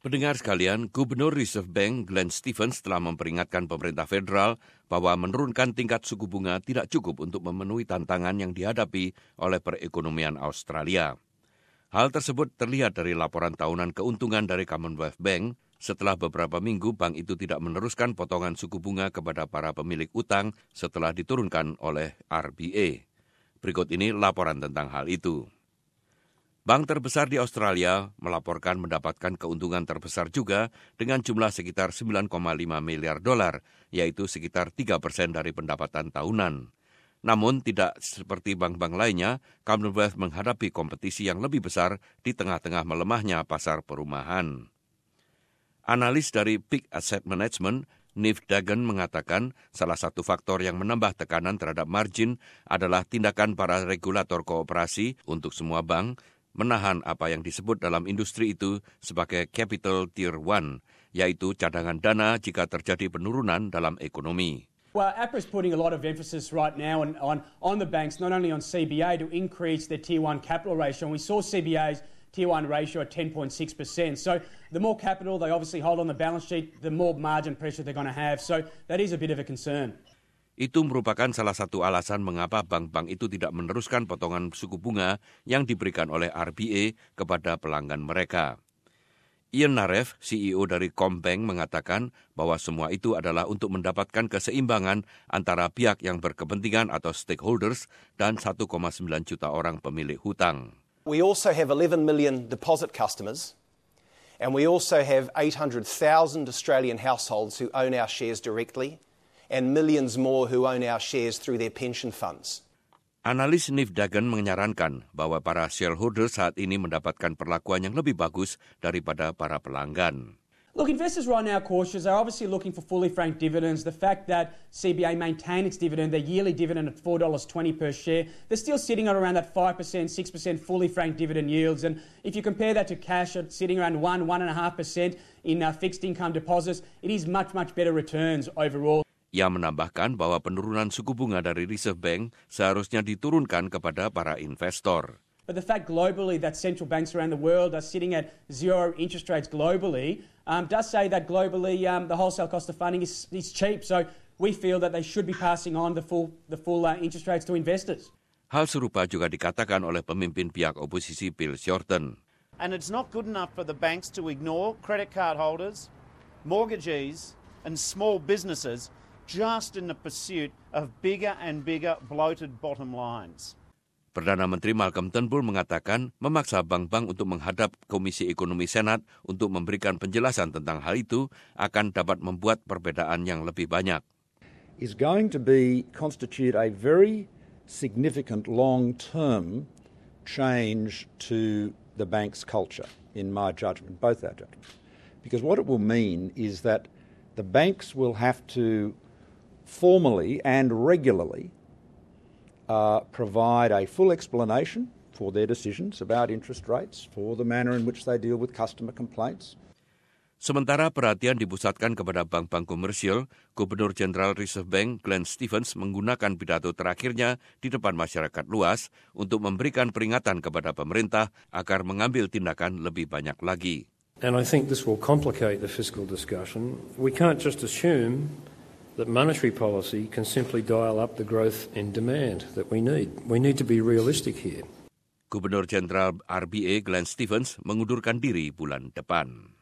Pendengar sekalian, Gubernur Reserve Bank Glenn Stephens telah memperingatkan pemerintah federal bahwa menurunkan tingkat suku bunga tidak cukup untuk memenuhi tantangan yang dihadapi oleh perekonomian Australia. Hal tersebut terlihat dari laporan tahunan keuntungan dari Commonwealth Bank setelah beberapa minggu bank itu tidak meneruskan potongan suku bunga kepada para pemilik utang setelah diturunkan oleh RBA. Berikut ini laporan tentang hal itu. Bank terbesar di Australia melaporkan mendapatkan keuntungan terbesar juga dengan jumlah sekitar 9,5 miliar dolar, yaitu sekitar 3% dari pendapatan tahunan. Namun tidak seperti bank-bank lainnya, Commonwealth menghadapi kompetisi yang lebih besar di tengah-tengah melemahnya pasar perumahan. Analis dari Peak Asset Management, Niv Dagan mengatakan salah satu faktor yang menambah tekanan terhadap margin adalah tindakan para regulator kooperasi untuk semua bank menahan apa yang disebut dalam industri itu sebagai capital tier 1, yaitu cadangan dana jika terjadi penurunan dalam ekonomi. Well, APRA is putting a lot of emphasis right now on the banks, not only on CBA to increase their tier 1 capital ratio. And we saw CBA's tier 1 ratio at 10.6%. So the more capital they obviously hold on the balance sheet, the more margin pressure they're going to have. So that is a bit of a concern. Itu merupakan salah satu alasan mengapa bank-bank itu tidak meneruskan potongan suku bunga yang diberikan oleh RBA kepada pelanggan mereka. Ian Narev, CEO dari CommBank, mengatakan bahwa semua itu adalah untuk mendapatkan keseimbangan antara pihak yang berkepentingan atau stakeholders dan 1,9 juta orang pemilik hutang. We also have 11 million deposit customers, and we also have 800,000 Australian households who own our shares directly, and millions more who own our shares through their pension funds. Analis Niv Dagan menyarankan bahwa para shareholder saat ini mendapatkan perlakuan yang lebih bagus daripada para pelanggan. Look, investors right now are cautious. They're obviously looking for fully franked dividends. The fact that CBA maintained its dividend, their yearly dividend at $4.20 per share, they're still sitting at around that 5%, 6% fully franked dividend yields. And if you compare that to cash sitting around 1.5% in fixed income deposits, it is much, much better returns overall. Ia menambahkan bahwa penurunan suku bunga dari Reserve Bank seharusnya diturunkan kepada para investor. But the fact globally that central banks around the world are sitting at zero interest rates globally does say that globally the wholesale cost of funding is cheap. So we feel that they should be passing on the full interest rates to investors. Hal serupa juga dikatakan oleh pemimpin pihak oposisi Bill Shorten. And it's not good enough for the banks to ignore credit card holders, mortgagees and small businesses just in the pursuit of bigger and bigger bloated bottom lines. Perdana Menteri Malcolm Turnbull mengatakan memaksa bank-bank untuk menghadap Komisi Ekonomi Senat untuk memberikan penjelasan tentang hal itu akan dapat membuat perbedaan yang lebih banyak. Is going to constitute a very significant long-term change to the bank's culture, in my judgment, both our judgments. Because what it will mean is that the banks will have to formally and regularly provide a full explanation for their decisions about interest rates, for the manner in which they deal with customer complaints. Sementara perhatian dipusatkan kepada bank-bank komersial, Gubernur Jenderal Reserve Bank Glenn Stephens menggunakan pidato terakhirnya di depan masyarakat luas untuk memberikan peringatan kepada pemerintah agar mengambil tindakan lebih banyak lagi. And I think this will complicate the fiscal discussion. We can't just assume that monetary policy can simply dial up the growth in demand that we need. We need to be realistic here. Gubernur Jenderal RBA Glenn Stephens mengundurkan diri bulan depan.